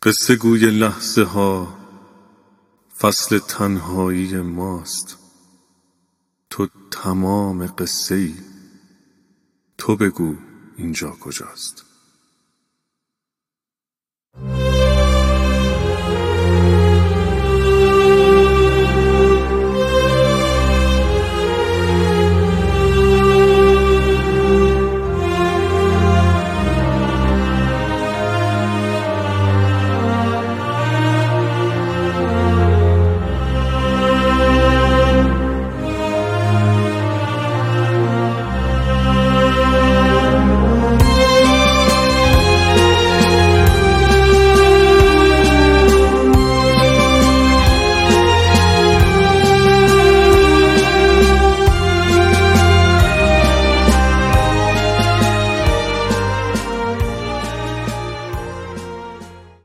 قصه گوی لحظه ها فصل تنهایی ماست. تو تمام قصه ای، تو بگو اینجا کجاست؟